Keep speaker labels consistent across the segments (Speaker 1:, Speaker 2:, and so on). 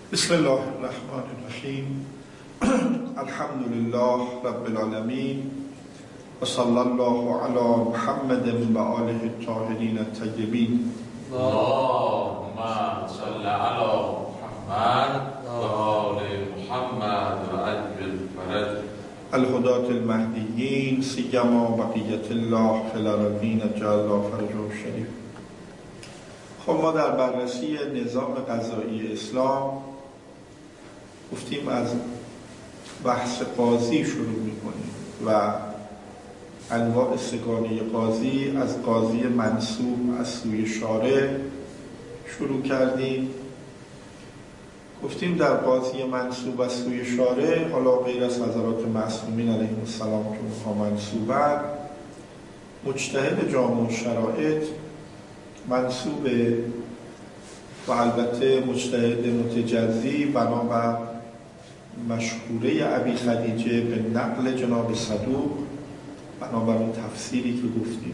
Speaker 1: بسم الله الرحمن الرحیم. الحمد لله رب العالمین و صلی الله علی محمد و آله الطاهرین الطیبین.
Speaker 2: اللهم صل علی محمد و آل محمد و عجل فرج
Speaker 1: الهداة المهدیین سیما بقیت الله فی الارضین جل الله فرجه شریف. خب ما در بررسی نظام قضایی اسلام گفتیم از بحث قاضی شروع میکنیم و انواع سگانه قاضی، از قاضی منصوب از سوی شارع شروع کردیم. گفتیم در قاضی منصوب از سوی شارع، حالا غیر از حضرات معصومین علیهم السلام که اونها منصوبن، مجتهد جامع شرایط منصوبه و البته مجتهد متجزی بنابر مشهوره ابی خدیجه به نقل جناب صدوق، بنابر اون تفسیری که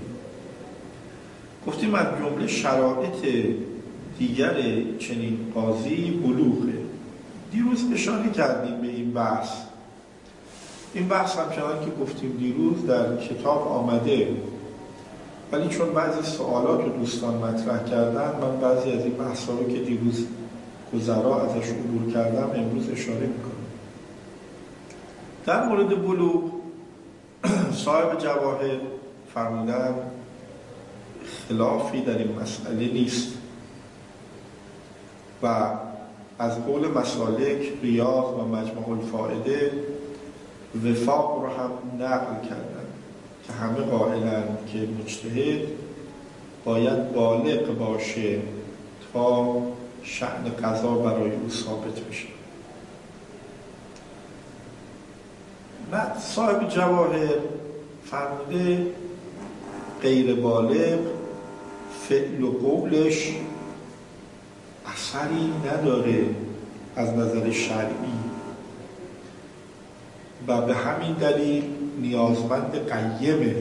Speaker 1: گفتیم از جمله شرایط دیگر چنین قاضی بلوغه. دیروز اشاره کردیم به این بحث. این بحث همچنان که گفتیم دیروز در کتاب آمده، ولی چون بعضی سوالات رو دوستان مطرح کردن، من بعضی از این بحث رو که دیروز گذرا ازش عبور کردم امروز اشاره میکنم. در مورد بلوغ صاحب جواهر فرمودن خلافی در این مسئله نیست و از قول مسالک ریاض و مجموع الفائده وفاق رو هم نقل کردن که همه قائلند که مجتهد باید بالغ باشه تا شأن قضا برای او ثابت بشه. بعد صاحب جواهر فرموده غیر بالغ فعل و قولش اثری نداره از نظر شرعی و به همین دلیل نیازمند قیمه.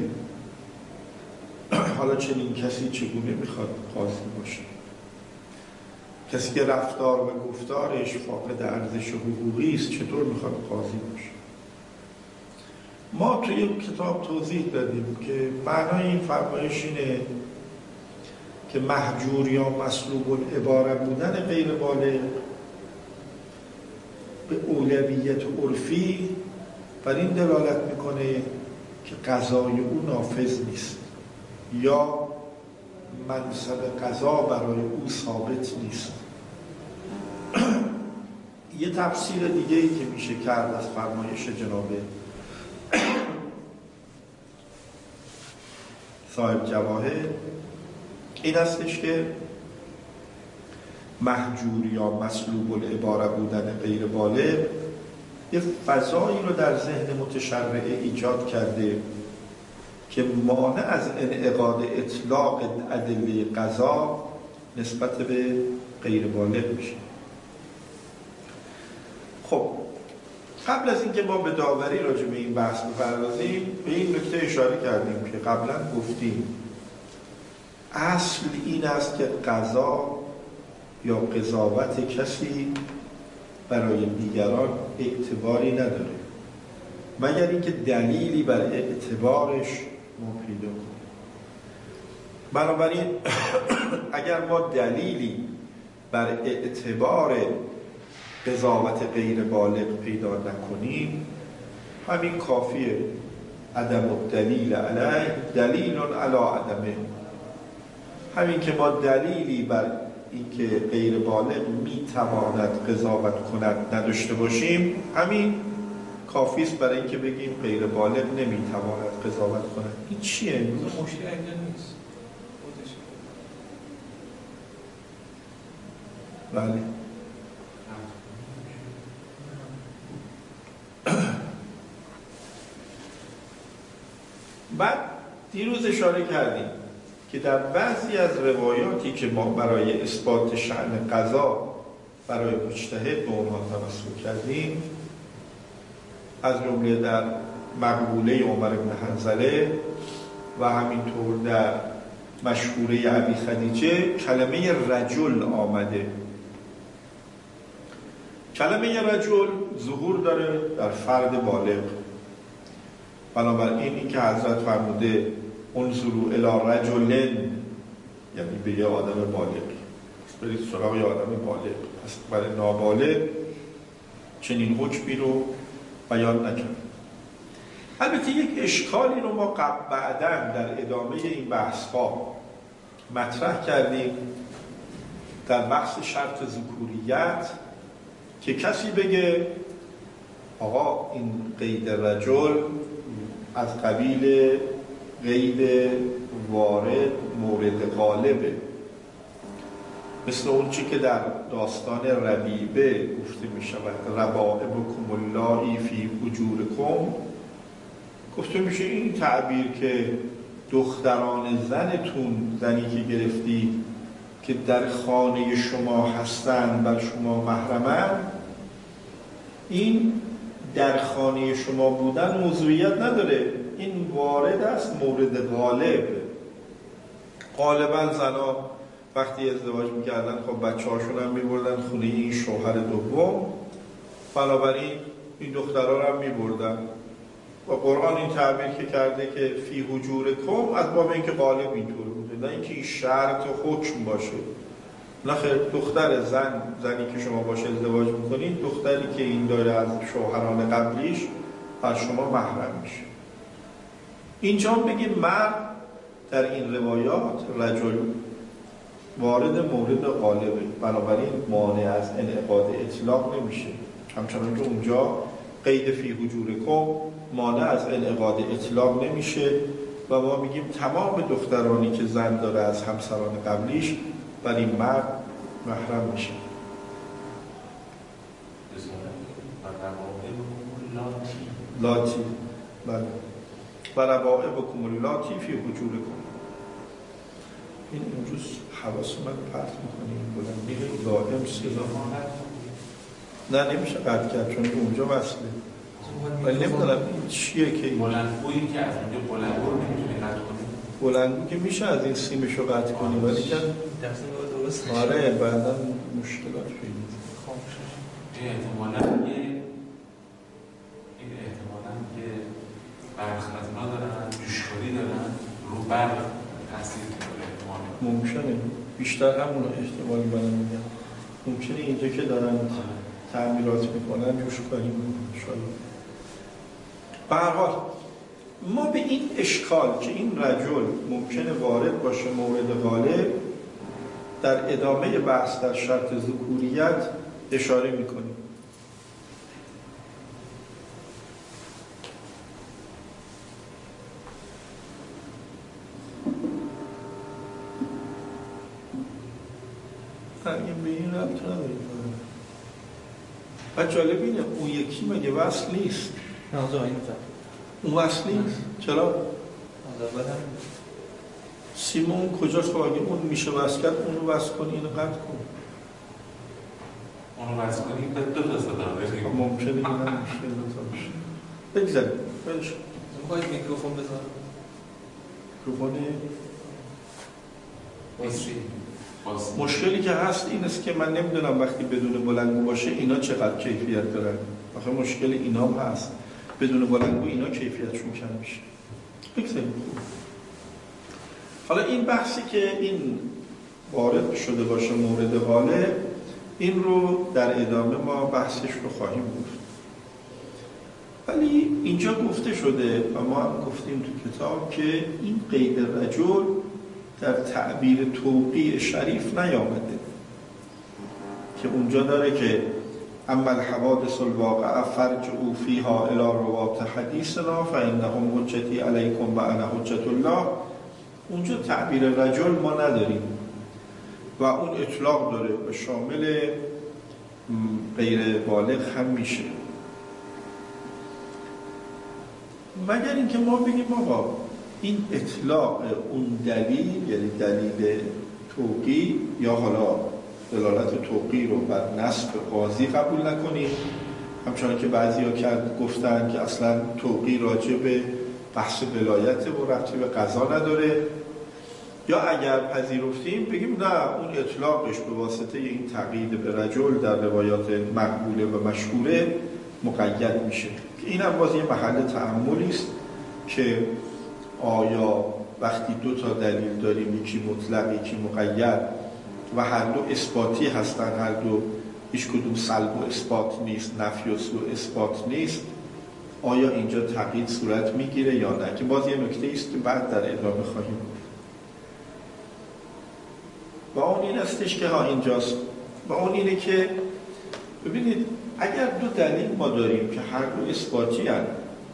Speaker 1: حالا چنین کسی چگونه میخواد قاضی باشه؟ کسی که رفتار و گفتارش فاقد ارزش حقوقی است چطور میخواد قاضی باشه؟ ما توی این کتاب توضیح دادیم که معنای این فرمایش اینه که محجور یا مسلوب العباره بودن غیر بالغ به اولویت عرفی بر این دلالت میکنه که قضای او نافذ نیست یا منصب قضا برای او ثابت نیست. یه تفسیر دیگه ای که میشه کرد از فرمایش جناب صاحب جواهر این هستش که محجور یا مسلوب العباره بودن غیر بالغ یه فضایی رو در ذهن متشرعه ایجاد کرده که مانع از انعقاد اطلاق ادله قضا نسبت به غیر بالغ میشه. خب قبل از اینکه ما به داوری راجع به این بحث بپردازیم به این نکته اشاره کردیم که قبلا گفتیم اصل این است که قضا یا قضاوت کسی برای دیگران اعتباری نداره مگر اینکه دلیلی بر اعتبارش ما پیدا کنیم. بنابراین اگر ما دلیلی بر اعتبار قضاوت غیر بالغ پیدا نکنیم همین کافیه. عدم الدلیل علیه دلیل علی عدمه. همین که ما دلیلی بر اینکه غیر بالغ میتواند قضاوت کند نداشته باشیم همین کافی است برای اینکه بگیم غیر بالغ نمیتواند قضاوت کند. این چیه؟
Speaker 3: مشکل نیست.
Speaker 1: بله. بعد دیروز اشاره کردیم که در بعضی از روایاتی که ما برای اثبات شأن قضا برای مجتهد به اونها توسل کردیم، از جمله در مقبوله عمر بن حنظله و همینطور در مشهوره ابی خدیجه کلمه رجل آمده کلمه رجل ظهور داره در فرد بالغ. بنابراین این که حضرت فرموده انظروا الی رجل، یعنی به یه آدم بالغ، برید سراغ یه آدم بالغ. پس برای نابالغ چنین حکمی رو بیان نکرد. البته یک اشکالی رو ما بعداً در ادامه این بحث ها مطرح کردیم در بحث شرط ذکوریت، که کسی بگه آقا این قید رجل از قبیل قید وارد مورد غالبه، مثل اون چی که در داستان ربیبه گفته می شود ربائبکم اللایی فی حجورکم، گفته میشه این تعبیر که دختران زنتون، زنی که گرفتی که در خانه شما هستن بر شما محرمن، این در خانه شما بودن موضوعیت نداره، این وارد است مورد غالب. غالبا زنا وقتی ازدواج میکردن خب بچه هاشون هم میبردن خونه این شوهر دوم، بنابراین این دخترها رو هم میبردن. و قرآن این تعبیر که کرده که فی حجورکم از باب اینکه غالب اینطور بوده، نه اینکه این شرط و حکم باشه. نخیر، دختر زنی که شما باشه ازدواج میکنید، دختری که این داره از شوهران قبلیش از شما محرم میشه. اینجا بگیم مرد در این روایات رجل وارد مورد غالبه، بنابراین مانع از انعقاد اطلاق نمیشه، همچنان که اونجا قید فی حجورکم مانع از انعقاد اطلاق نمیشه و ما میگیم تمام دخترانی که زن داره از همسران قبلیش بر این مرد محرم میشه. لاتی بله، و ربائبکم اللاتی فی حجورکم. این امروز حواس من پرت میکنیم بلند میره دائم صدا نه نمیشه قطع کرد چون اونجا وصله، ولی نمیدونم این چیه که
Speaker 2: بلندگویی که از اونجا بلندگو رو نمیتونی قطع کنی،
Speaker 1: بلندگو که میشه از این سیمش رو قطع کنی ولی که آره بعدا مشکلات پیدا
Speaker 2: احتمالاً که برخ از اونا دارن جوشکاری دارن رو برق تاثیر می‌کنه. احتمالاً
Speaker 1: ممکنه بیشتر همون احتمال منم میگم، ممکنه اینجا که دارن تعمیرات میکنن جوشکاری میکنن شاید. به هر حال ما به این اشکال که این رجل ممکنه وارد باشه مورد غالب در ادامه بحث در شرط ذکوریت اشاره میکنیم. این به این ربط نداریم. و جالب اینه اون یکی مگه وصل نیست؟ اون وصل نیست؟ چرا؟ سیمون کجاست؟ خب اگه اون میشه وصل کرد اونو وصل کنی اینو قطع کن.
Speaker 2: اونو وصل کنی به دو تا صدا بشید.
Speaker 1: ممکنه که نمیشه دو تا بشه. بگذاریم بلش
Speaker 3: میخواید میکروفون بذارم؟
Speaker 1: میکروفون
Speaker 3: بازری
Speaker 1: مشکلی که هست این است که من نمیدونم وقتی بدون بلندگو باشه اینا چقدر کیفیت دارن. آخه مشکل اینا هم هست، بدون بلندگو اینا کیفیتشون کم میشه. بگذاریم. حالا این بحثی که این وارد شده باشه مورد غالب، این رو در ادامه ما بحثش رو خواهیم گفت. ولی اینجا گفته شده و ما هم گفتیم تو کتاب که این قید رجل در تعبیر توقیع شریف نیامده، که اونجا داره که اما الحوادث الواقعه فرجعوا فیها الی روات حدیثنا فانهم حجتی علیکم و انا حجت الله. اونجا تعبیر رجل ما نداریم و اون اطلاق داره و شامل غیر بالغ هم میشه، مگر اینکه ما بگیم آقا این اطلاق اون دلیل، یعنی دلیل توقیع یا حالا دلالت توقیع رو بر نصب قاضی قبول نکنیم، همچنان که بعضی ها گفتن که اصلا توقیع راجع به بحث ولایت و ربطی به قضا نداره، یا اگر پذیرفتیم بگیم نه، اون اطلاقش به واسطه این تقیید به رجل در روایات مقبوله و مشهوره مقید میشه. این هم باز یه محل تأملی است که آیا وقتی دو تا دلیل داریم، یکی مطلق یکی مقید و هر دو اثباتی هستن، هر دو هیچ کدوم سلب و اثبات نیست، نفی و اثبات نیست، آیا اینجا تقیید صورت میگیره یا نه؟ که باز یه نکته است که بعد در ادامه خواهیم بود. و اون این استش که اینجاست، و اون اینه که ببینید اگر دو دلیل ما داریم که هر دو اثباتی هستند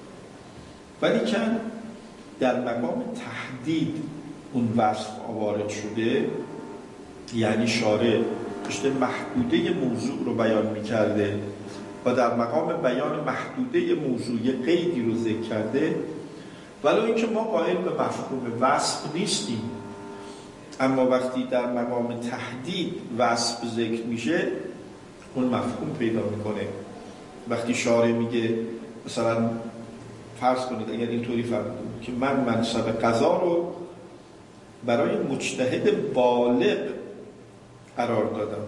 Speaker 1: ولی که در مقام تحدید اون وصف وارد شده، یعنی شارع داشته محدوده موضوع رو بیان می‌کرده و در مقام بیان محدوده موضوع یه قیدی رو ذکر کرده، ولو اینکه ما قائل به مفهوم وصف نیستیم، اما وقتی در مقام تحدید وصف ذکر میشه اون مفهوم پیدا میکنه. وقتی شارع میگه مثلا فرض کنید اگر اینطوری فهمیدیم که من منصب قضا رو برای مجتهد بالغ قرار دادم،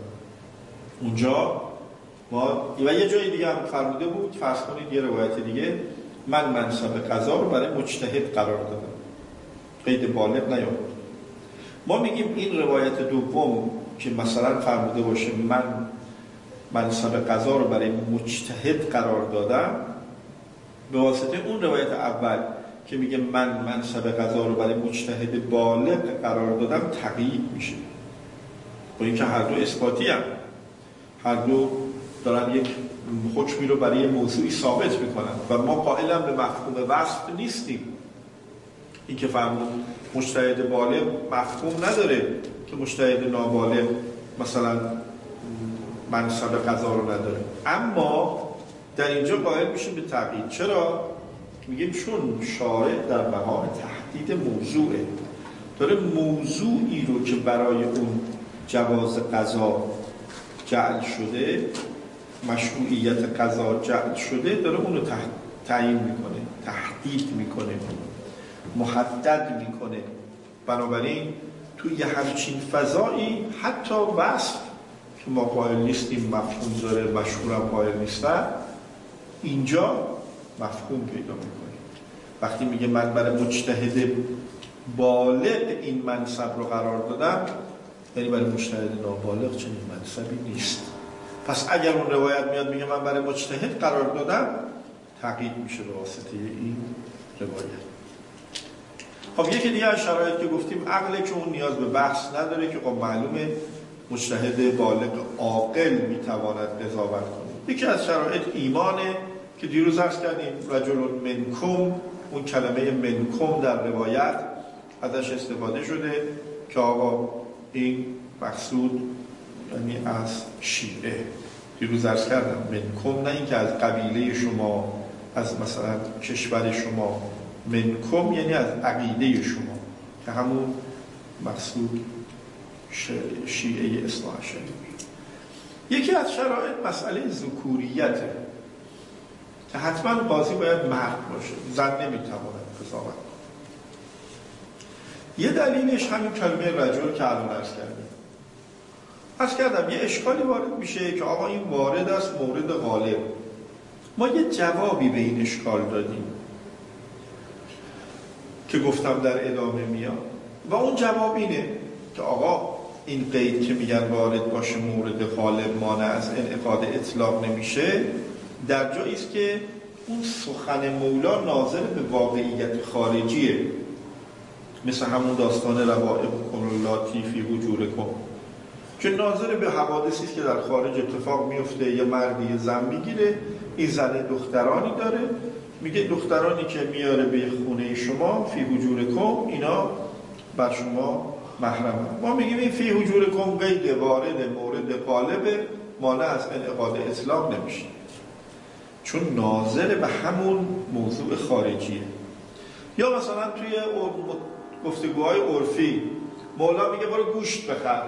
Speaker 1: اونجا ما و یه جای دیگه هم فرموده بود، فرض کنید یه روایت دیگه من منصب قضا رو برای مجتهد قرار دادم، قید بالغ نیامد. ما میگیم این روایت دوم که مثلا فرموده باشه من منصب قضا رو برای مجتهد قرار دادم، به واسطه اون روایت اول که میگه من منصب قضا رو برای مجتهد بالغ قرار دادم تقیید میشه، با اینکه هر دو اثباتی هم، هر دو دارن یک حکمی رو برای موضوعی ثابت میکنن و ما قائل هم به مفهوم وصف نیستیم. این که فرمود مجتهد بالغ مفهوم نداره که مجتهد نابالغ مثلا منصب قضا رو نداره، اما در اینجا قائل میشه به تقیید. چرا؟ میگیم چون شارع در مقام تحدید موضوعه، داره موضوعی رو که برای اون جواز قضا جعل شده، مشروعیت قضا جعل شده، داره اون رو تعیین میکنه، تحدید میکنه، محدد میکنه. بنابراین توی یه همچین فضایی حتی وصف که ما قائل نیستیم مفهوم داره، مشهورم قائل نیستن، اینجا مفهوم پیدا میکنه. وقتی میگه من برای مجتهد بالغ این منصب رو قرار دادم، یعنی برای مجتهد نابالغ چنین منصبی نیست. پس اگر اون روایت میاد میگه من برای مجتهد قرار دادم، تقیید میشه به واسطه این روایت. خب یکی دیگه از شرایط که گفتیم عقله که اون نیاز به بحث نداره، که خب معلومه مجتهد بالغ عاقل میتواند قضاوت کنه. یکی از شرایط ایمانه که دیروز عرض کردیم رجل منکم، اون کلمه منکم در روایت ازش استفاده شده که آقا این مقصود یعنی از شیعه. دیروز عرض کردم منکم نه این که از قبیله شما، از مثلا کشور شما، منکم یعنی از عقیده شما، که همون مقصود شیعه اصلاح شده. یکی از شرایط مسئله ذکوریته که حتما قاضی باید مرد باشه، زن نمیتواند قضاوت کنه. یه دلیلش همین کلمه رجل که الان عرض کردم یه اشکالی وارد میشه که آقا این وارد است مورد غالب. ما یه جوابی به این اشکال دادیم که گفتم در ادامه میاد و اون جواب اینه که آقا این قید که میگن وارد باشه مورد غالب مانع از انعقاد اطلاق نمیشه، در جایی است که اون سخن مولا ناظر به واقعیت خارجیه، مثل همون داستان روائب کلاتی فی حجورکم که ناظر به حوادثی است که در خارج اتفاق میفته. یه مردی زن میگیره، این زن دخترانی داره، میگه دخترانی که میاره به خونه شما فی حجورکم اینا بر شما محرمه. ما میگیم این فی حجورکم قید وارد مورد غالب مانع از انعقاد اطلاق نمیشه، چون ناظر به همون موضوع خارجیه. یا مثلا توی گفتگوهای عرفی مولا میگه برو گوشت بخر،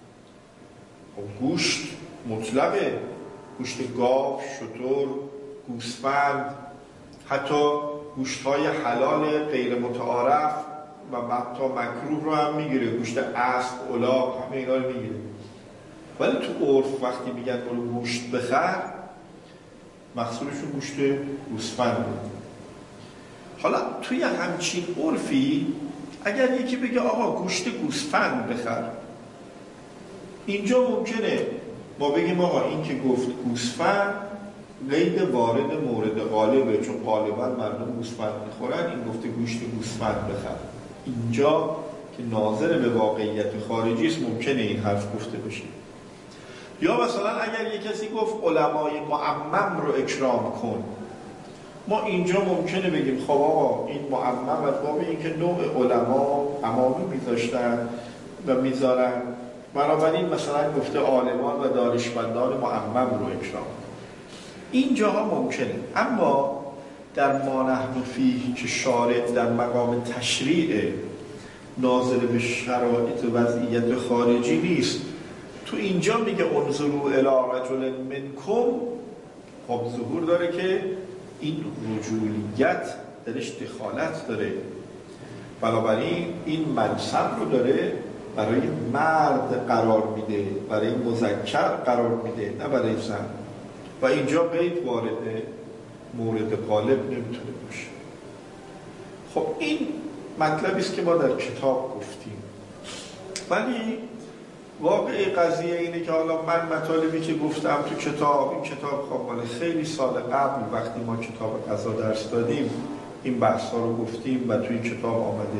Speaker 1: گوشت مطلقه، گوشت گاو، شتر، گوسفند، حتی گوشت‌های حلال غیر متعارف و حتی مکروه رو هم میگیره، گوشت اسب، الاغ، همه اینا رو میگیره. ولی تو عرف وقتی میگن برو گوشت بخر، مقصودشون گوشت گوسفنده. حالا توی همچین عرفی اگر یکی بگه آقا گوشت گوسفند بخر، اینجا ممکنه ما بگیم آقا این که گفت گوسفند قید وارد مورد غالبه، چون غالبا مردم گوسفند میخورن، این گفته گوشت گوسفند بخر. اینجا که ناظر به واقعیت خارجی است ممکنه این حرف گفته بشه. یا مثلا اگر یک کسی گفت علمای معمم رو اکرام کن، ما اینجا ممکنه بگیم خب آقا این معمم از باب اینکه نوع علما عمامه میذاشتن و میذارن، بنابراین مثلا گفته عالمان و دانشمندان معمم رو اکرام. این جاها ممکنه، اما در ما نحن فیه که شارع در مقام تشریع ناظر به شرایط وضعیت خارجی نیست، تو اینجا میگه انظروا الی رجل منکم، خب ظهور داره که این رجولیت درش دخالت داره، بنابراین این منصب رو داره برای مرد قرار میده، برای مذکر قرار میده، نه برای زن. و اینجا قید وارد مورد غالب نمیتونه باشه. خب این مطلبی است که ما در کتاب گفتیم، ولی واقع قضیه اینه که حالا من مطالبی که گفتم تو کتاب، این کتاب خب مال خیلی سال قبل وقتی ما کتاب قضا درس دادیم این بحث ها رو گفتیم و تو این کتاب آمده.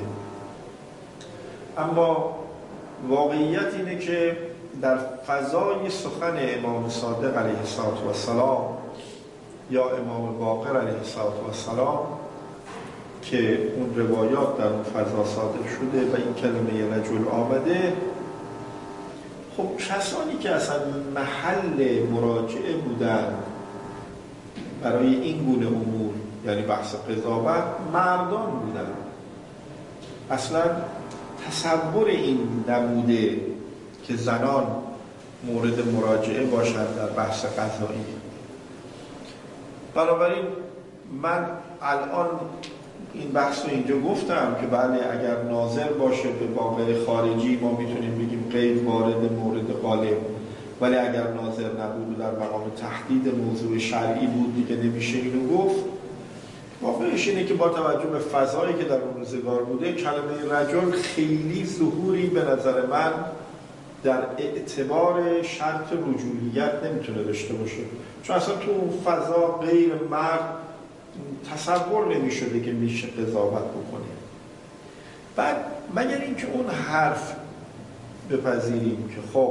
Speaker 1: اما واقعیت اینه که در فضای سخن امام صادق علیه السلام یا امام باقر علیه السلام که اون روایات در اون فضا صادر شده و این کلمه رجل آمده، خب کسانی که اصلا محل مراجعه بودن برای این گونه امور، یعنی بحث قضاوت، مردان بودن. اصلا تصور این نبوده که زنان مورد مراجعه باشند در بحث قضایی. بنابراین من الان این بحث رو اینجا گفتم که بله اگر ناظر باشه به واقع خارجی ما میتونیم بگیم قید وارد مورد غالب، ولی اگر ناظر نبود در مقام تحدید موضوع شرعی بود دیگه نمیشه اینو گفت. واقعش اینه که با توجه به فضایی که در اون روزگار بوده کلمه رجل خیلی ظهوری به نظر من در اعتبار شرط رجولیت نمیتونه داشته باشه، چون اصلا تو اون فضا غیر مرد تصور نمیشده که میشه قضاوت بکنه. بعد مگر اینکه اون حرف بپذیریم که خب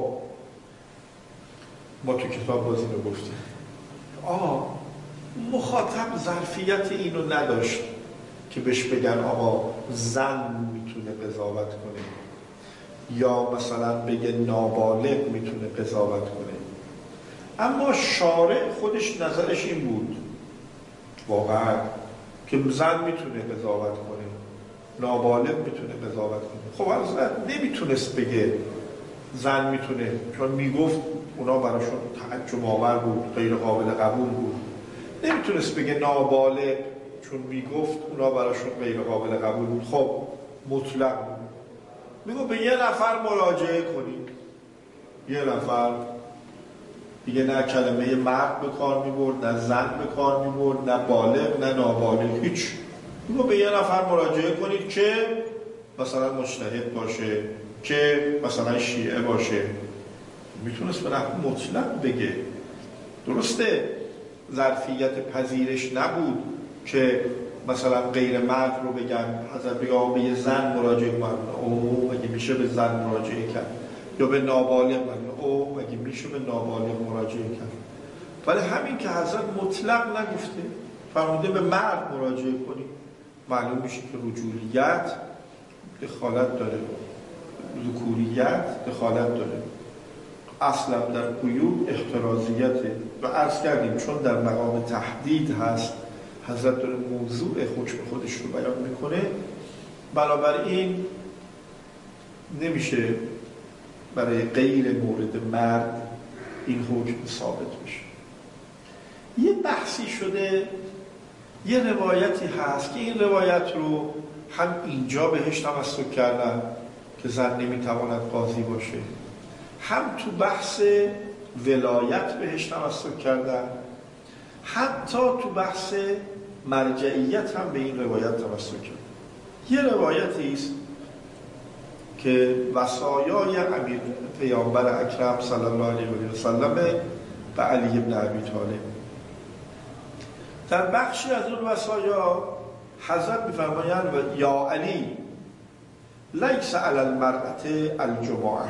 Speaker 1: ما تو کتاب بازی رو گفتیم مخاطب ظرفیت اینو نداشت که بهش بگن آقا زن میتونه قضاوت کنه یا مثلا بگه نابالغ میتونه قضاوت کنه، اما شارع خودش نظرش این بود واقعا که زن میتونه قضاوت کنه، نابالغ میتونه قضاوت کنه. خب اصلا نمیتونست بگه زن میتونه، چون میگفت اونا براشون تعجب آور بود، غیر قابل قبول بود. نمیتونست بگه نابالغ، چون میگفت اونا براشون غیر قابل قبول بود. خب مطلق میگو به یه نفر مراجعه کنید، یه نفر دیگه، نه کلمه مرد به کار میبرد، نه زن به کار میبرد، نه بالغ نه نابالغ، هیچ. میگو به یه نفر مراجعه کنید که مثلا مجتهد باشه، که مثلا شیعه باشه. میتونست به نحو مطلق بگه. درسته ظرفیت پذیرش نبود که مثلا غیر مرد رو بگن حضرت بگه به یه زن مراجعه کنن، مگه میشه به زن مراجعه کرد، یا به نابالغ مگه میشه به نابالغ مراجعه کرد. ولی همین که حضرت مطلق نگفته، فرموده به مرد مراجعه کنی، معلوم میشه که رجولیت دخالت داره، ذکوریت دخالت داره. اصلا در قیود احترازیته و عرض کردیم چون در مقام تحدید هست، حضرت داره موضوع حکم خودش رو بیان میکنه، بنابراین نمیشه برای غیر مورد مرد این حکم ثابت بشه. یه بحثی شده، یه روایتی هست که این روایت رو هم اینجا بهش تمسک کردن که زن نمیتواند قاضی باشه، هم تو بحث ولایت بهش تمسک کردن، حتی تو بحث مرجعیت هم به این روایت تمسک کردن. یه روایتی است که وصایای امیر پیامبر اکرم صلی الله علیه و سلم به علی ابن ابی طالب، در بخشی از اون وصایا حضرت می‌فرمایند یا علی لیس علی المرأة الجمعه،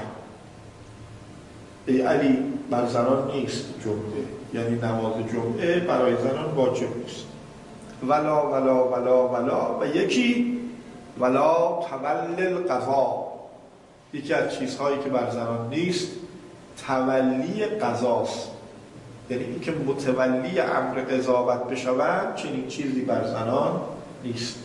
Speaker 1: ای علی بر زنان نیست جمعه، یعنی نماز جمعه برای زنان واجب نیست. ولا ولا ولا ولا و یکی ولا تولی القضا، یکی از چیزهایی که بر زنان نیست تولی قضاست، یعنی اینکه متولی امر قضاوت بشوند، چنین چیزی بر زنان نیست.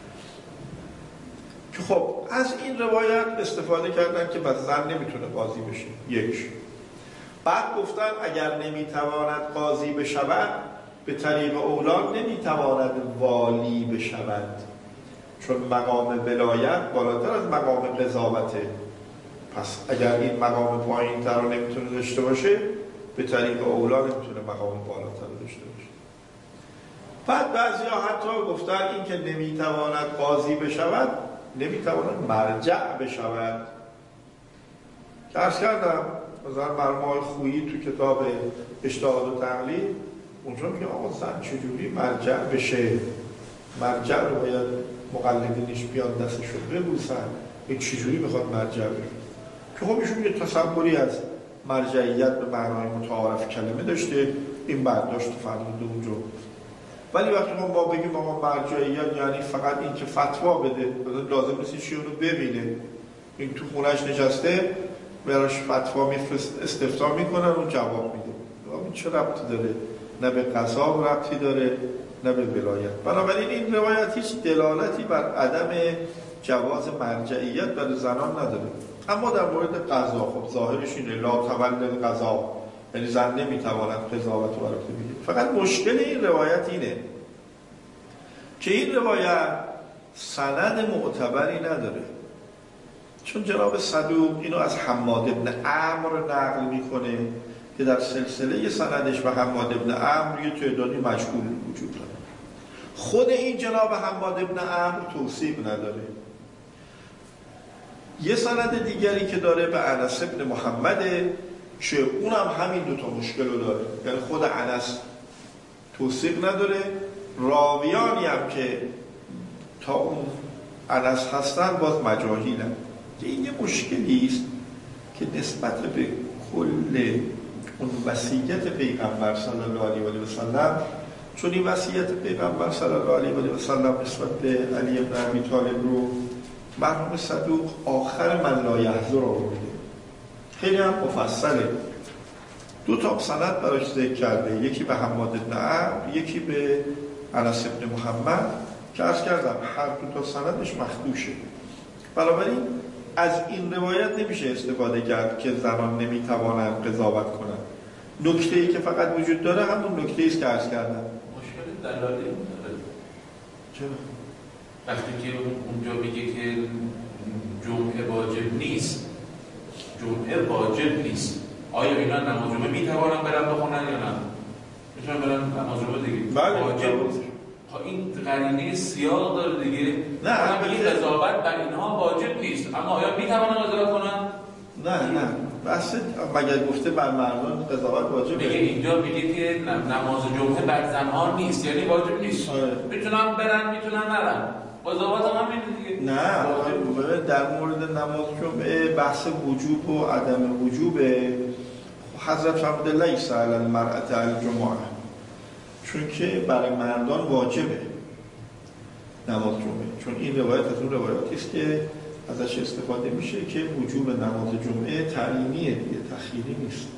Speaker 1: که خب از این روایت استفاده کردن که بس زن نمیتونه قاضی بشه. یک، بعد گفتن اگر نمیتواند قاضی بشود به طریق اولا نمیتواند والی بشود، چون مقام ولایت بالاتر از مقام قضاوته. پس اگر این مقام پایین تر رو نمیتونه داشته باشه، به طریق اولا نمیتونه مقام بالاتر رو داشته باشه. بعد بعضی ها حتی گفتن این که نمیتواند قاضی بشود نمیتواند مرجع بشود. که عرض کردم مثلا مرمای خویی تو کتاب اجتهاد و تقلید اونجا میگه آقا زن چجوری مرجع بشه، مرجع رو باید مقلدینش بیان دستش رو ببوسن، این چجوری بخواد مرجع بشه. که خب ایشون یه تصوری از مرجعیت به معنای متعارف کلمه داشته، این برداشت فرموده اونجا. ولی وقتی ما بگیم آقا مرجعیت یعنی فقط این که فتوا بده، لازم نیست چیزی رو ببینه، این تو خونش نشسته براش فتوا استفتاء میکنن و جواب میده، این چه ربطی داره؟ نه به قضا ربطی داره نه به ولایت. بنابراین این روایت هیچ دلالتی بر عدم جواز مرجعیت برای زنان نداره. اما در مورد قضا خب ظاهرش اینه لا تولی القضا، یعنی زن نمیتواند قضاوت رو برای بگیره. فقط مشکل این روایت اینه که این روایت سند معتبری نداره، چون جناب صدوق اینو از حماد بن عمرو نقل میکنه که در سلسله سندش به حماد بن عمرو یه تعدادی مشغول وجود داره. خود این جناب حماد بن عمرو توثیق نداره. یه سند دیگری که داره به انس بن محمده که اونم همین دوتا مشکل رو داره، یعنی خود انس توثیق نداره، راویانی هم که تا اون انس هستن باز مجاهیلن. که این یه مشکلی است که نسبت به کل اون وصیت پیغمبر صلی الله علیه و سلم، چون این وصیت پیغمبر صلی الله علیه و سلم نسبت به علی بن ابی طالب رو مرحوم صدوق آخر من لا یحضر آورده، خیلی هم مفصله. دو تا سند براش ذکر کرده، یکی به حماد بن عمرو یکی به انس بن محمد که عرض کردم هر دو تا سندش مخدوشه. بنابراین از این روایت نمیشه استفاده کرد که زنان نمیتوانند قضاوت کنند. نکته‌ای که فقط وجود داره همون نکته‌ای است که عرض کردم.
Speaker 2: مشکل دلالی داره.
Speaker 1: چرا؟
Speaker 2: وقتی که اونجا میگه که جمعه واجب نیست، جمعه واجب نیست، آیا اینا نماز جمعه میتوانن برن بخونن یا نه؟ میتونن برن نماز جمعه دیگه؟
Speaker 1: بله.
Speaker 2: واجب نیست. این قرینه سیاق داره دیگه.
Speaker 1: نه
Speaker 2: این قضاوت بر اینها واجب نیست، اما آیا میتوانن قضاوت کنن؟
Speaker 1: نه بس مگر گفته بر مردان قضاوت واجبه.
Speaker 2: میگه اینجا میگه که نماز جمعه بر زنها نیست، یعنی واجب نیست. میتونن برن میتونن نرن. قضاوت هم همین دیگه.
Speaker 1: نه در مورد نماز جمعه بحث وجوب و عدم وجوب حضرت فرموده لیس علی المرأة الجمعه، چون که برای مردان واجبه نماز جمعه. چون این روایت از اون روایاتی است که ازش استفاده میشه که وجوب نماز جمعه تعیینیه دیگه، تخییری نیست.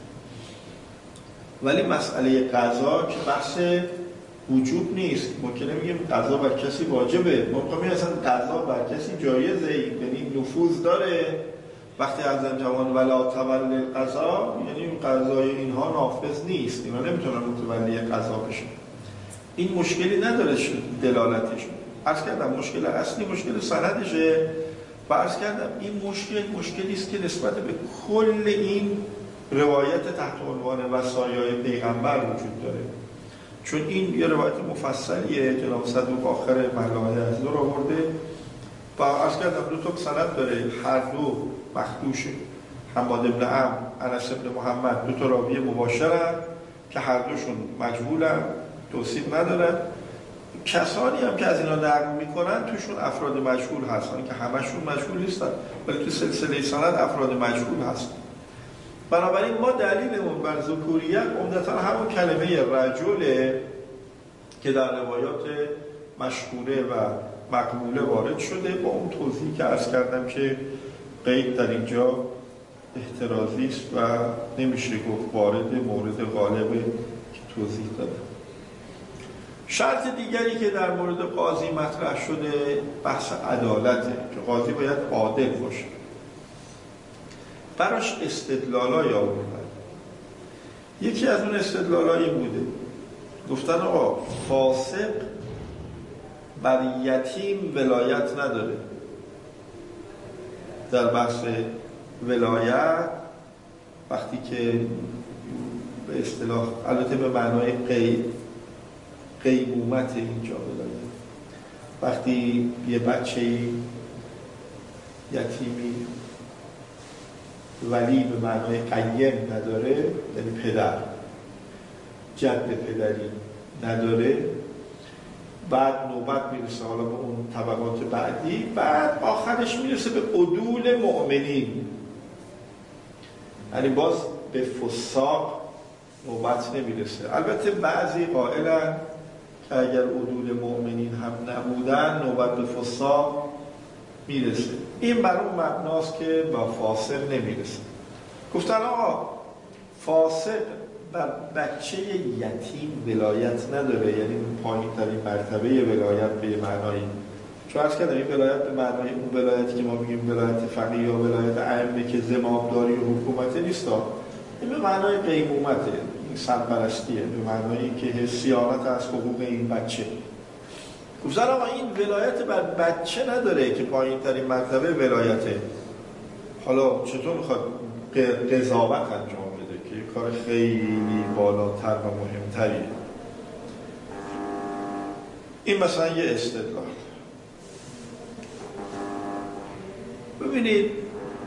Speaker 1: ولی مسئله قضا که بحث وجوب نیست، ممکنه میگیم قضا بر کسی واجبه، ممکنه اصلا قضا بر کسی جایزه، یعنی نفوذ داره. وقتی از جوان ولا تولی قضا یعنی قضای اینها نافذ نیست، اینا نمیتونن متولی قضا بشن. این مشکلی نداره دلالتش. عرض کردم مشکل اصلی مشکل سندشه و عرض کردم این مشکلی است که نسبت به کل این روایت تحت عنوان وصایای پیغمبر وجود داره، چون این یه روایت مفصلیه. جناب صدوق آخر ملائه از رو آورده و عرض کردم دو تا سند داره، هر دو مخدوش حماد بن عمرو، انس بن محمد، دو تا راوی مباشرن که هر دوشون مجهولن، توصیف ندارن. کسانی هم که از اینا نقل میکنن توشون افراد مجهول هستن که همشون مجهول نیستن، ولی تو سلسله سند افراد مجهول هستن. بنابراین ما دلیلمون بر ذکوریت عمدتاً همون کلمه رجله که در روایات مشهوره و مقبوله وارد شده، با اون توضیحی که عرض کردم که قید در اینجا احترازی است و نمیشه گفت وارد مورد غالبه که توضیح داده. شرط دیگری که در مورد قاضی مطرح شده بحث عدالته که قاضی باید عادل باشه. براش استدلالای آوردن. یکی از اون استدلالای بوده گفتن آقا فاسق بر یتیم ولایت نداره. در بحث ولایت وقتی که به اصطلاح البته به معنای قیمومت اینجا ولایت، وقتی یه بچه یتیمی ولی به معنای قیم نداره، یعنی پدر جد پدری نداره، بعد نوبت میرسه حالا به اون طبقات بعدی، بعد آخرش میرسه به عدول مؤمنین، یعنی باز به فساق نوبت نمیرسه. البته بعضی قائلن که اگر عدول مؤمنین هم نبودن نوبت به فساق میرسه. این بر اون مبناست که با فاسق نمیرسه. گفتن آقا فاسق بر بچه یتیم ولایت نداره، یعنی پایین ترین مرتبه ولایت به معنایی، چون عرض کردم این ولایت به معنای اون ولایتی که ما میگیم ولایت فقیه یا ولایت عامه که زمامداری و حکومت نیست، این به معنای قیمومته، این سرپرستیه، به معنای که صیانت از حقوق این بچه. گفتن آقا این ولایت بر بچه نداره که پایین ترین مرتبه ولایته، حالا چطور میخواد قضاوت انجام بده که یک کار خیلی بالاتر و مهمتریه. این مثلا یه استدلال. ببینید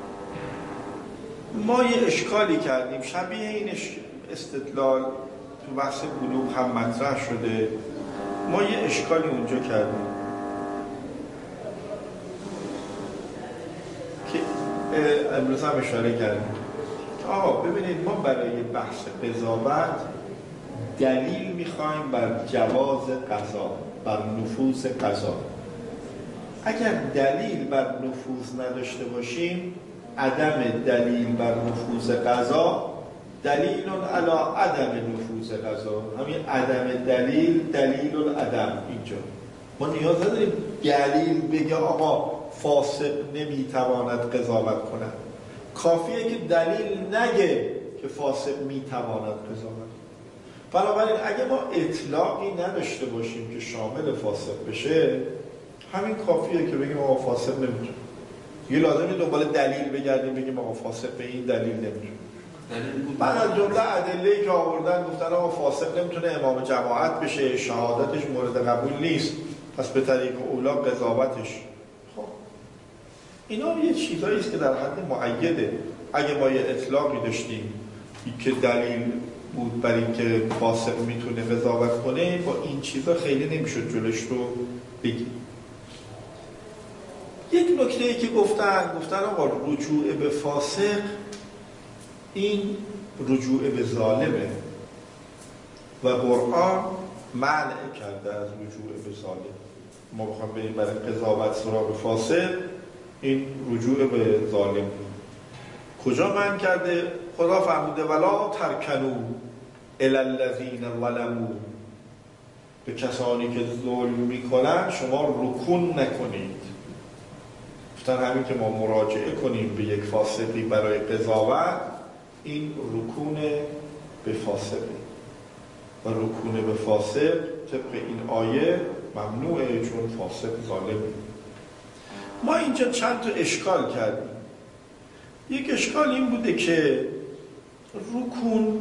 Speaker 1: ما یه اشکالی کردیم شبیه این استدلال تو بحث بلوغ هم مطرح شده. ما یه اشکالی اونجا کردیم که امروز هم اشاره کردیم. آقا ببینید ما برای بحث قضاوت دلیل میخوایم بر جواز قضا، بر نفوذ قضا. اگر دلیل بر نفوذ نداشته باشیم، عدم دلیل بر نفوذ قضا دلیل علی عدم نفوذ قضا. همین عدم دلیل العدم. اینجا ما نیاز نداریم دلیل بگه آقا فاسق نمیتواند قضاوت کند، کافیه که دلیل نگه که فاسق میتواند قضاوت. بنابراین اگه ما اطلاقی نداشته باشیم که شامل فاسق بشه، همین کافیه که بگیم آقا فاسق نمیتونه. یه لازمه دنبال دلیل بگردیم بگیم آقا فاسق به این دلیل نمیتونه. بعد از جمله ادله‌ای که آوردن گفتن آقا فاسق نمیتونه امام جماعت بشه، شهادتش مورد قبول نیست، پس به طریق اولا قضاوتش. خب اینا یه چیزایی است که در حد معیده. اگه ما یه اطلاقی داشتیم که دلیل بود برای اینکه فاسق میتونه قضاوت کنه، با این چیزا خیلی نمیشد جلوش رو بگیم. یک نکته‌ای که گفتن آقا رجوع به فاسق این رجوع به ظالمه و قرآن منع کرده از رجوع به ظالم. ما بخوام بریم برای قضاوت سراغ فاسق، این رجوع به ظالم کجا منع کرده؟ خدا فرموده ولا ترکنوا الی الذین ظلموا، به کسانی که ظلم میکنن شما رکون نکنید. گفتن همین که ما مراجعه کنیم به یک فاسقی برای قضاوت، این رکون به فاسقه و رکون به فاسق طبق این آیه ممنوعه چون فاسق ظالمه. ما اینجا چند تا اشکال کردیم. یک اشکال این بوده که رکون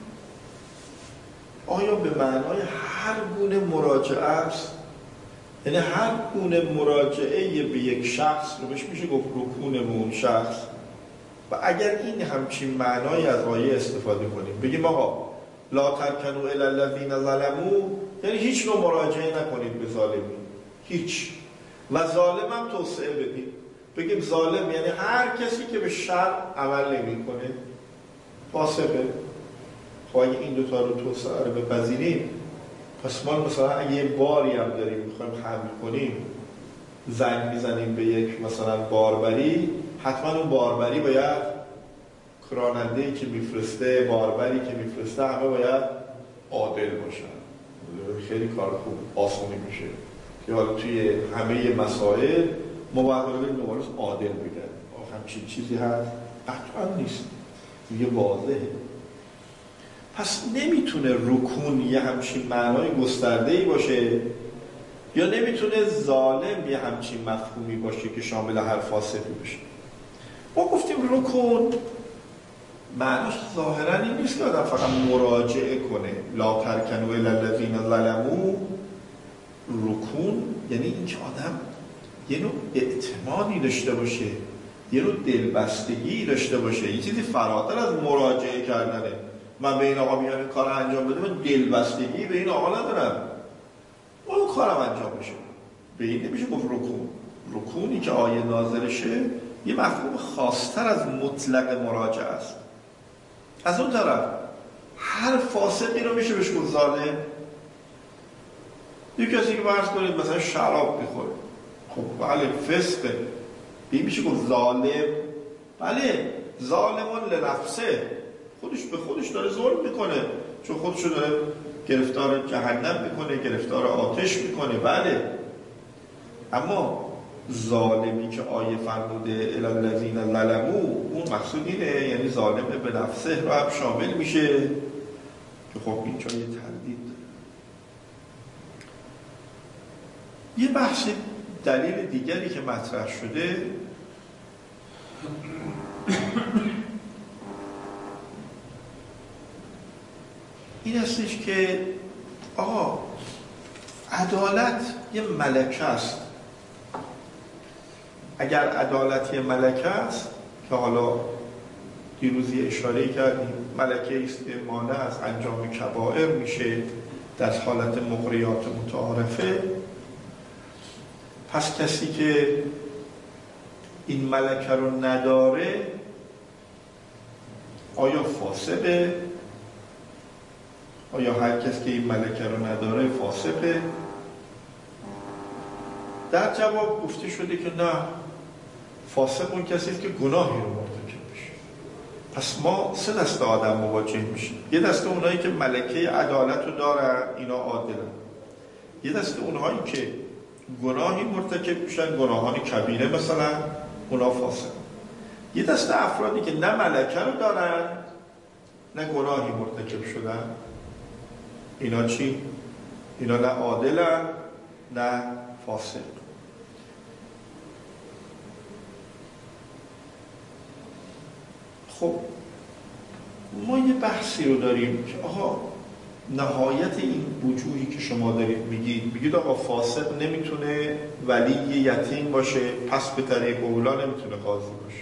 Speaker 1: آیا به معنای هر گونه مراجعه است؟ یعنی هر گونه مراجعه به یک شخص رو بهش میشه گفت رکون به اون شخص؟ و اگر این همچین معنایی از آیه استفاده کنیم بگیم آقا لا ترکنوا الی الذین ظلموا، یعنی هیچ نوع مراجعه نکنید به ظالمین، هیچ، و ظالم هم توسعه بدید. بگیم ظالم یعنی هر کسی که به شر عمل نمی‌کنه فاسقه. خب اگه این دوتا رو توسعه رو بپذیریم، پس ما مثلا اگه یه باری هم داریم میخوایم حمل کنیم، زنگ میزنیم به یک مثلا باربری، حتما اون باربری باید راننده‌ای که میفرسته، باربری که میفرسته همه باید عادل باشن. خیلی کار خوب آسونی میشه که حالا توی همه مسائل مبادله نمارس عادل بگن. همچین چیزی هست؟ قطعا نیست، یه واضحه. پس نمیتونه رکون یه همچین معنای گسترده‌ای باشه، یا نمیتونه ظالم یه همچین مفهومی باشه که شامل هر فاسقی بشه. ما گفتیم رکون معناش ظاهرا این نیست که آدم فقط مراجعه کنه. لا ترکنوا الی الذین ظلموا، رکون یعنی اینکه آدم یه نوع اعتمادی داشته باشه، یه نوع دلبستگی داشته باشه، یه چیزی فراتر از مراجعه کردنه. من به این آقا میگم این کار انجام بده، من دلبستگی به این آقا ندارم، اون کارم انجام بشه. به این نمیشه گفت رکون. رکونی که آیه نازلشه یه مفهوم خاصتر از مطلق مراجعه است. از اون طرف هر فاسقی رو میشه بهش گفت ظالم. یک کسی که فرض کنید مثلا شراب میخوره، خب بله فسقه، این میشه گفت ظالم؟ بله، ظالمون لنفسه، خودش به خودش داره ظلم میکنه، چون خودشو داره گرفتار جهنم میکنه، گرفتار آتش میکنه. بله، اما ظالمی که آیه فرموده الی الذین ظلموا، اون مقصود اینه، یعنی ظالم به نفسه رو هم شامل میشه که خب اینجا یه تردید داره. یه بحث دلیل دیگری که مطرح شده این هستش که آقا عدالت یه ملکه است. اگر عدالت یه ملکه است که حالا دیروزی اشاره کردیم، ملکه است مانع از انجام کبائر میشه در حالت مغریات متعارفه، پس کسی که این ملکه رو نداره آیا فاسقه؟ آیا هر کس که این ملکه رو نداره فاسقه؟ در جواب گفته شده که نه، فاسق اون کسی است که گناهی رو مرتکب بشه. پس ما سه دسته آدم مواجه میشیم. یه دسته اونایی که ملکه عدالت رو دارن، اینا عادلن. یه دسته اونهایی که گناهی مرتکب میشن، گناهان کبیره مثلا، اونا فاسق. یه دسته افرادی که نه ملکه رو دارن نه گناهی مرتکب شدن، اینا چی؟ اینا نه عادلن نه فاسق. خب ما یه بحثی رو داریم که آقا نهایت این وجوهی که شما دارید میگید آقا فاسق نمیتونه ولی یتیم باشه، پس به طریق اولا نمیتونه قاضی باشه.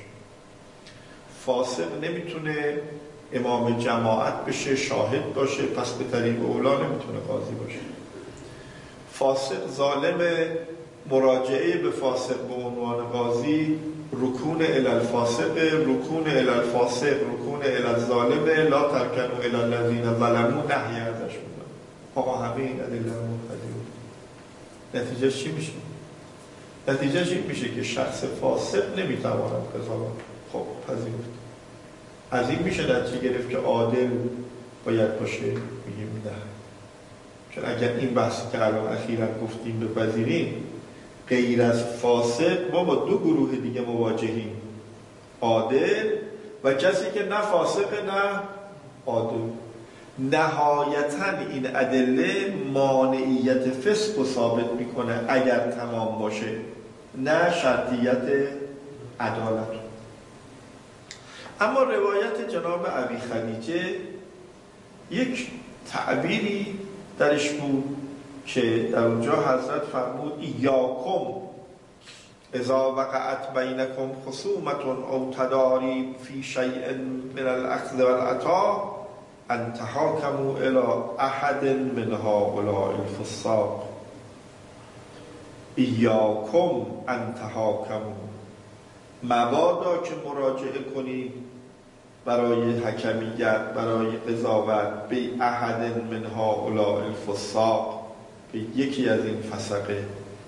Speaker 1: فاسق نمیتونه امام جماعت بشه، شاهد باشه، پس به طریق اولا نمیتونه قاضی باشه. فاسق ظالم، مراجعه به فاسق به عنوان قاضی رکون الی الفاسق، رکون الی الفاسق، رکون الی الظالم، لا ترکنوا الی الذین ظلموا، نهی ازش بود. آقا همه این ادله مقتضی. نتیجه چی میشه؟ نتیجه چی میشه که شخص فاسق نمیتواند قضاوت. خب پذیرفت. از این میشه نتیجه گرفت که عادل باید باشه؟ میگیم نه. چون اگر این بحثی که الان اخیراً گفتیم بپذیریم، غیر از فاسق ما با دو گروه دیگه مواجهیم، عادل و کسی که نه فاسق نه عادل. نهایتاً این ادله مانعیت فسق رو ثابت میکنه اگر تمام باشه، نه شرطیت عدالت. اما روایت جناب ابی خدیجه یک تعبیری درش بود که در اونجا حضرت فرمود ایاکم اذا وقعت بینکم خصومة او تداری فی شیء من الاخذ والعطا ان تحاکموا الى احد من هؤلاء الفساق. ایاکم ان تحاکموا، مبادا که مراجعه کنید برای حکمیت، برای قضاوت به احد من هؤلاء الفساق، به یکی از این فسقه.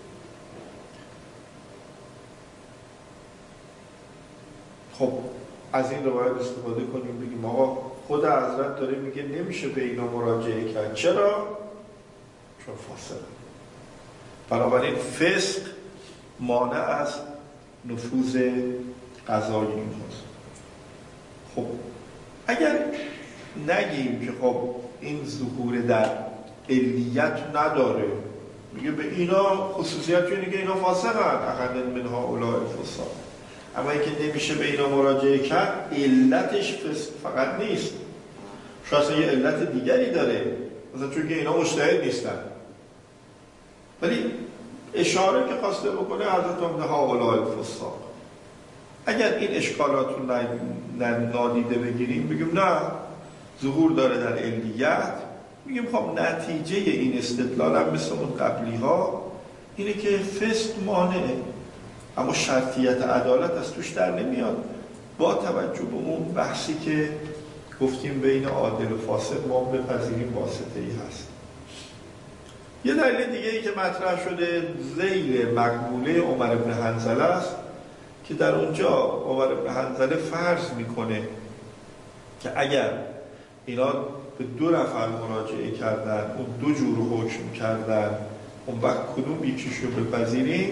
Speaker 1: خب از این روایت استفاده کنیم بگیم آقا خود حضرت داره میگه نمیشه به اینا مراجعه کرد. چرا؟ چون فاسق. بنابراین فسق مانع از نفوذ قضای این هست. خب اگر نگیم که خب این ظهور در علیت نداره، میگه به اینا خصوصیت اینه که اینا فاسقن، احد من هؤلاء الفساق، اما اینکه نمیشه به اینا مراجعه کرد، علتش فسق فقط نیست، شاید یه علت دیگری داره، مثلا چون که اینا مجتهد نیستن. ولی اشاره که خواسته بکنه حضرت من هؤلاء الفساق. اگر این اشکالات رو نادیده بگیریم، بگیم نه ظهور داره در علیت، میگیم خب نتیجه این استدلال هم مثل اون قبلی ها اینه که فسق مانعه، اما شرطیت عدالت از توش در نمیاد. با توجه به اون بحثی که گفتیم بین عادل و فاسق ما بپذیریم واسطه ای هست. یه دلیل دیگه ای که مطرح شده ذیل مقبوله عمر بن حنظله است که در اونجا عمر بن حنظله فرض میکنه که اگر اینا به 2 نفر مراجعه کردن، اون 2 جور حکم کردن، اون وقت کدوم یکیشو بپذیریم؟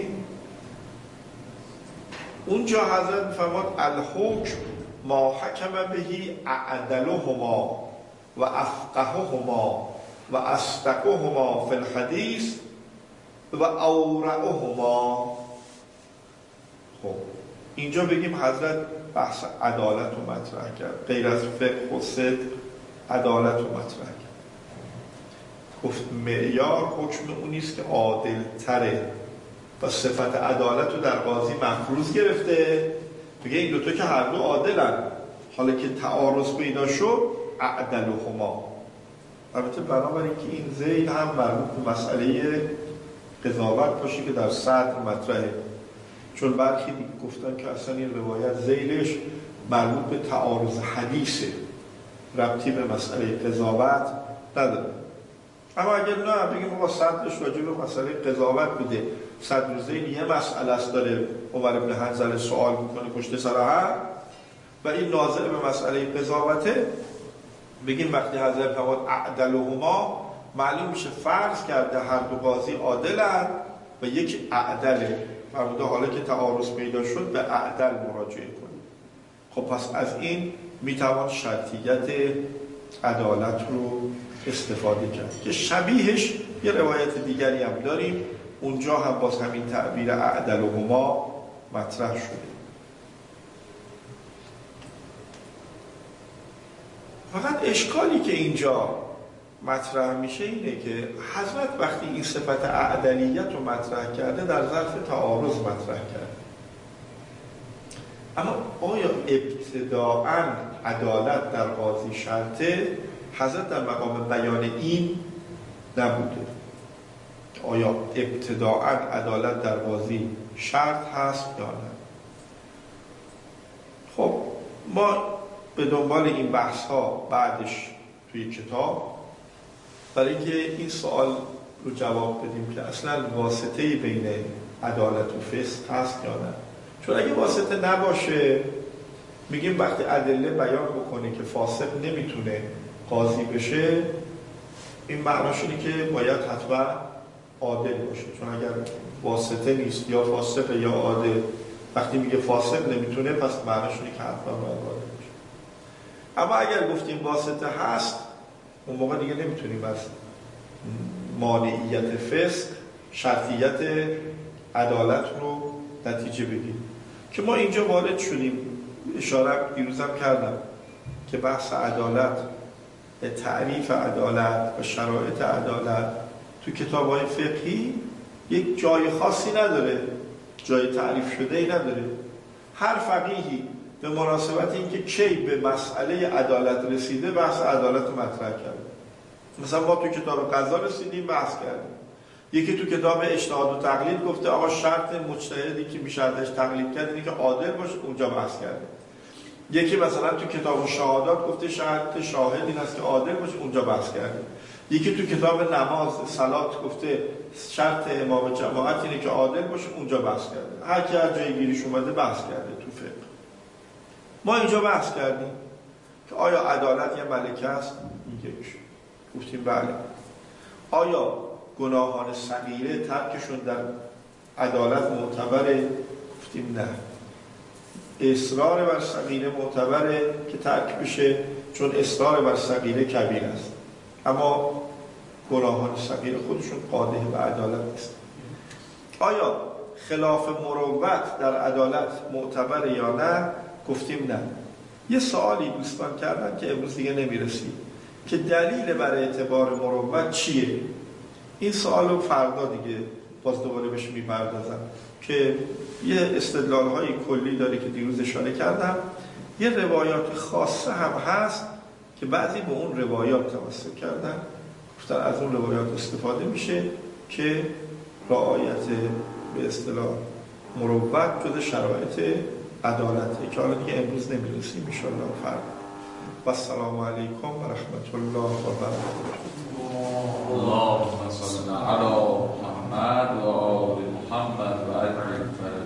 Speaker 1: اونجا حضرت فرمود الحکم ما حکم بهی اعدلهما و افقههما و اصدقهما فی الحدیث و اورعهما. خب اینجا بگیم حضرت بحث عدالت رو مطرح کرد، غیر از فقه و صدق عدالت رو مطرح کرد. گفت معیار حکم اونیست که عادل تره و صفت عدالت رو در قاضی مفروض گرفته، بگه این دوتا که هر دو عادلن، حالا که تعارض پیدا شد اعدلهما. البته بنابراین که این ذیل هم مربوط به مسئله قضاوت باشه که در صدر مطرحه، چون برخی دیگه گفتن که اصلا این روایت ذیلش مربوط به تعارض حدیثه، ربطی به مسئله قضاوت نداره. اما اگر نه بگیم ما صدرش راجع به مسئله قضاوت بوده، صدر ذیل یه مسئله است داره عمر بن حنظله سوال میکنه پشت سر هم و این ناظر به مسئله قضاوته، بگیم وقتی حضرت فرمود اعدلهما معلوم میشه فرض کرده هر دو قاضی عادلن و یک اعدله، فرموده حالا که تعارض پیدا شد به اعدل مراجعه کنید. خب پس از این میتوان شرطیت عدالت رو استفاده کرد که شبیهش یه روایت دیگری هم داریم، اونجا هم باز همین تعبیر اعدلهما مطرح شده. فقط اشکالی که اینجا مطرح میشه اینه که حضرت وقتی این صفت اعدلیت رو مطرح کرده در ظرف تعارض مطرح کرده، اما آیا ابتداعاً عدالت در قاضی شرطه؟ حضرت در مقام بیان این نبوده. آیا ابتداعاً عدالت در قاضی شرط هست یا نه؟ خب ما به دنبال این بحث ها بعدش توی کتاب برای اینکه این سوال رو جواب بدیم که اصلا واسطه‌ای بین عدالت و فسق هست یا نه. چون اگه واسطه نباشه میگیم وقتی ادله بیان بکنه که فاسق نمیتونه قاضی بشه، این معناش اینه که باید حتما عادل باشه، چون اگر واسطه نیست یا فاسق یا عادل، وقتی میگه فاسق نمیتونه پس معناش اینه که حتما باید عادل باشه. اما اگر گفتیم واسطه هست، اون موقع دیگه نمیتونیم از مانعیت فسق شرطیت عدالت رو نتیجه بگیریم که ما اینجا وارد شدیم. اشاره دیروزم کردم که بحث عدالت، تعریف عدالت و شرایط عدالت تو کتاب‌های فقهی یک جای خاصی نداره، جای تعریف شده ای نداره. هر فقیهی به مناسبت اینکه کی به مسئله عدالت رسیده بحث عدالت رو مطرح کرده. مثلا ما تو کتاب قضا رسیدیم بحث کردیم، یکی تو کتاب اجتهاد و تقلید گفته آقا شرط مجتهدی که میشه ازش تقلید کرد اینه که عادل باشه، اونجا بحث کرده. یکی مثلا تو کتاب شهادات گفته شرط شاهد این است که عادل باشه، اونجا بحث کرده. یکی تو کتاب نماز صلات گفته شرط امام جماعت اینه که عادل باشه، اونجا بحث کرده. هر کی هر جای گیریش اومده بحث کرده تو فقه. ما اینجا بحث کردیم که آیا عدالت یه ملکه است؟ یک گفتیم بله. آیا گناهان صغیره ترکشون در عدالت معتبره؟ گفتیم نه. اصرار بر صغیره معتبره که ترک بشه، چون اصرار بر صغیره کبیر است، اما گناهان صغیره خودشون قادح به عدالت نیست. آیا خلاف مروت در عدالت معتبره یا نه؟ گفتیم نه. یه سوالی دوستان کردن که امروز دیگه نمیرسید که دلیل بر اعتبار مروت چیه؟ این سوال رو فردا دیگه باز دوباره بهش میپردازم که یه استدلال‌های کلی داره که دیروز اشاره کردم. یه روایات خاصه هم هست که بعضی به اون روایات توسل کردن، گفتن از اون روایات استفاده میشه که رعایت به اصطلاح مروت جز شرایط عدالته که حالا دیگه امروز نمیرسیم ان شاء الله فردا. و السلام علیکم و رحمت الله و برکاته.
Speaker 2: اللهم صل علی محمد و آل محمد و اجمعین.